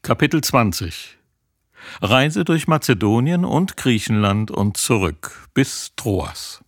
Kapitel 20 Reise durch Mazedonien und Griechenland und zurück bis Troas.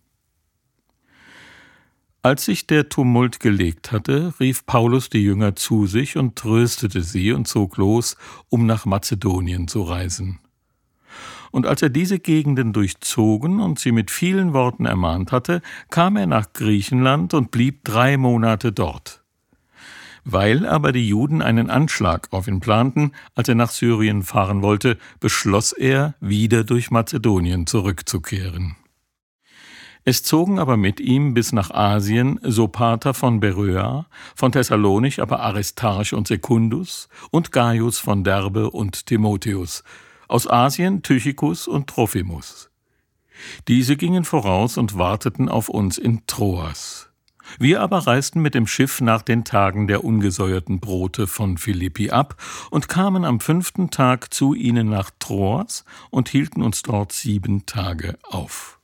Als sich der Tumult gelegt hatte, rief Paulus die Jünger zu sich und tröstete sie und zog los, um nach Mazedonien zu reisen. Und als er diese Gegenden durchzogen und sie mit vielen Worten ermahnt hatte, kam er nach Griechenland und blieb 3 Monate dort. Weil aber die Juden einen Anschlag auf ihn planten, als er nach Syrien fahren wollte, beschloss er, wieder durch Mazedonien zurückzukehren. Es zogen aber mit ihm bis nach Asien Sopater von Beröa, von Thessalonich aber Aristarch und Secundus und Gaius von Derbe und Timotheus, aus Asien Tychicus und Trophimus. Diese gingen voraus und warteten auf uns in Troas. Wir aber reisten mit dem Schiff nach den Tagen der ungesäuerten Brote von Philippi ab und kamen am 5. Tag zu ihnen nach Troas und hielten uns dort 7 Tage auf.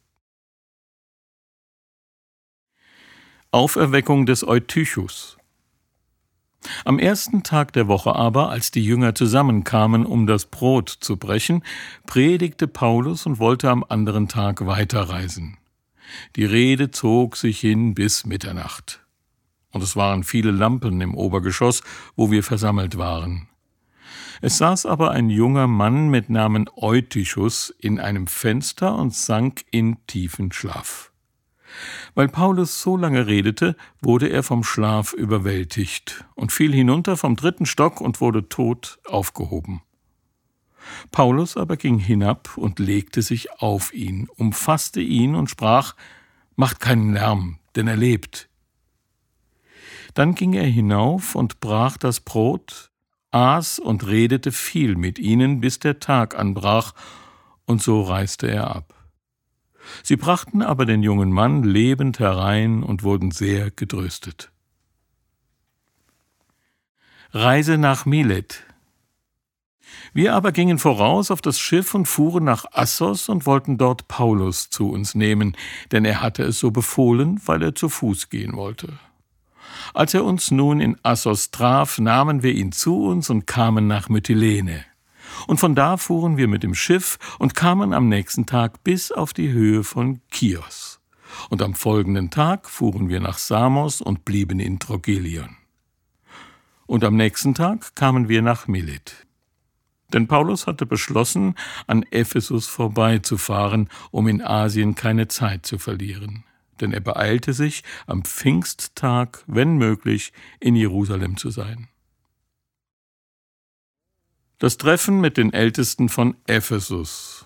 Auferweckung des Eutychus. Am 1. Tag der Woche aber, als die Jünger zusammenkamen, um das Brot zu brechen, predigte Paulus und wollte am anderen Tag weiterreisen. Die Rede zog sich hin bis Mitternacht. Und es waren viele Lampen im Obergeschoss, wo wir versammelt waren. Es saß aber ein junger Mann mit Namen Eutychus in einem Fenster und sank in tiefen Schlaf. Weil Paulus so lange redete, wurde er vom Schlaf überwältigt und fiel hinunter vom 3. Stock und wurde tot aufgehoben. Paulus aber ging hinab und legte sich auf ihn, umfasste ihn und sprach: »Macht keinen Lärm, denn er lebt.« Dann ging er hinauf und brach das Brot, aß und redete viel mit ihnen, bis der Tag anbrach, und so reiste er ab. Sie brachten aber den jungen Mann lebend herein und wurden sehr getröstet. Reise nach Milet. Wir aber gingen voraus auf das Schiff und fuhren nach Assos und wollten dort Paulus zu uns nehmen, denn er hatte es so befohlen, weil er zu Fuß gehen wollte. Als er uns nun in Assos traf, nahmen wir ihn zu uns und kamen nach Mytilene. Und von da fuhren wir mit dem Schiff und kamen am nächsten Tag bis auf die Höhe von Chios. Und am folgenden Tag fuhren wir nach Samos und blieben in Trogilion. Und am nächsten Tag kamen wir nach Milet. Denn Paulus hatte beschlossen, an Ephesus vorbeizufahren, um in Asien keine Zeit zu verlieren. Denn er beeilte sich, am Pfingsttag, wenn möglich, in Jerusalem zu sein. Das Treffen mit den Ältesten von Ephesus.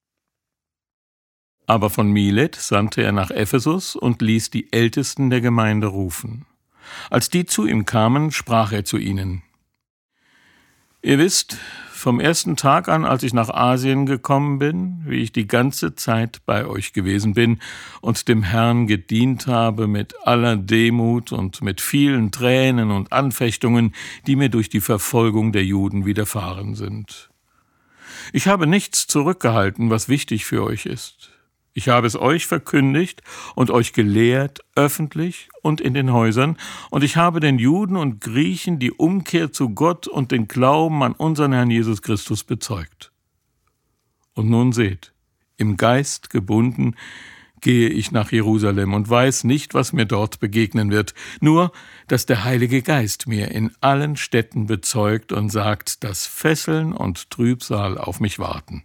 Aber von Milet sandte er nach Ephesus und ließ die Ältesten der Gemeinde rufen. Als die zu ihm kamen, sprach er zu ihnen: »Ihr wisst, vom ersten Tag an, als ich nach Asien gekommen bin, wie ich die ganze Zeit bei euch gewesen bin und dem Herrn gedient habe mit aller Demut und mit vielen Tränen und Anfechtungen, die mir durch die Verfolgung der Juden widerfahren sind. Ich habe nichts zurückgehalten, was wichtig für euch ist. Ich habe es euch verkündigt und euch gelehrt, öffentlich und in den Häusern, und ich habe den Juden und Griechen die Umkehr zu Gott und den Glauben an unseren Herrn Jesus Christus bezeugt. Und nun seht, im Geist gebunden gehe ich nach Jerusalem und weiß nicht, was mir dort begegnen wird, nur, dass der Heilige Geist mir in allen Städten bezeugt und sagt, dass Fesseln und Trübsal auf mich warten.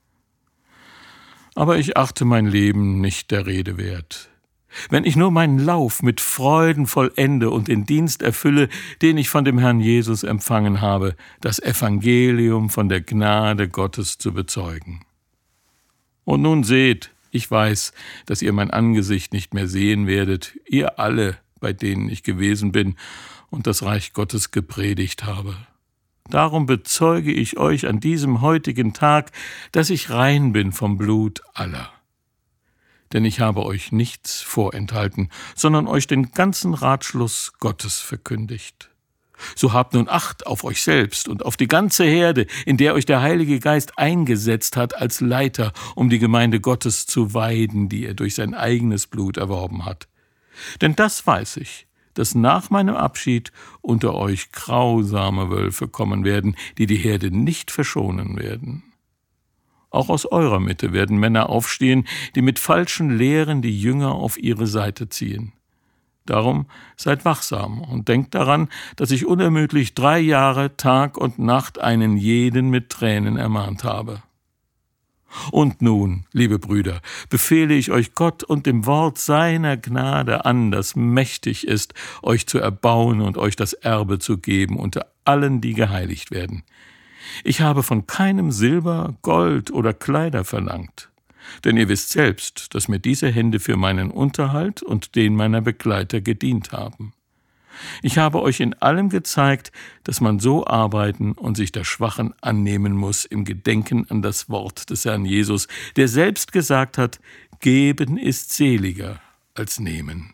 Aber ich achte mein Leben nicht der Rede wert. Wenn ich nur meinen Lauf mit Freuden vollende und den Dienst erfülle, den ich von dem Herrn Jesus empfangen habe, das Evangelium von der Gnade Gottes zu bezeugen. Und nun seht, ich weiß, dass ihr mein Angesicht nicht mehr sehen werdet, ihr alle, bei denen ich gewesen bin und das Reich Gottes gepredigt habe. Darum bezeuge ich euch an diesem heutigen Tag, dass ich rein bin vom Blut aller. Denn ich habe euch nichts vorenthalten, sondern euch den ganzen Ratschluss Gottes verkündigt. So habt nun Acht auf euch selbst und auf die ganze Herde, in der euch der Heilige Geist eingesetzt hat als Leiter, um die Gemeinde Gottes zu weiden, die er durch sein eigenes Blut erworben hat. Denn das weiß ich, dass nach meinem Abschied unter euch grausame Wölfe kommen werden, die die Herde nicht verschonen werden. Auch aus eurer Mitte werden Männer aufstehen, die mit falschen Lehren die Jünger auf ihre Seite ziehen. Darum seid wachsam und denkt daran, dass ich unermüdlich 3 Jahre Tag und Nacht einen jeden mit Tränen ermahnt habe. Und nun, liebe Brüder, befehle ich euch Gott und dem Wort seiner Gnade an, das mächtig ist, euch zu erbauen und euch das Erbe zu geben unter allen, die geheiligt werden. Ich habe von keinem Silber, Gold oder Kleider verlangt. Denn ihr wisst selbst, dass mir diese Hände für meinen Unterhalt und den meiner Begleiter gedient haben. Ich habe euch in allem gezeigt, dass man so arbeiten und sich der Schwachen annehmen muss im Gedenken an das Wort des Herrn Jesus, der selbst gesagt hat, Geben ist seliger als Nehmen.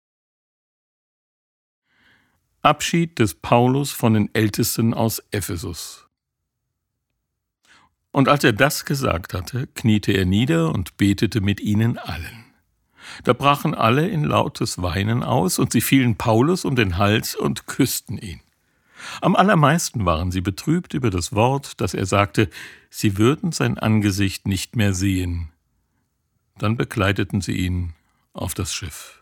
Abschied des Paulus von den Ältesten aus Ephesus. Und als er das gesagt hatte, kniete er nieder und betete mit ihnen allen. Da brachen alle in lautes Weinen aus, und sie fielen Paulus um den Hals und küssten ihn. Am allermeisten waren sie betrübt über das Wort, das er sagte, sie würden sein Angesicht nicht mehr sehen. Dann begleiteten sie ihn auf das Schiff.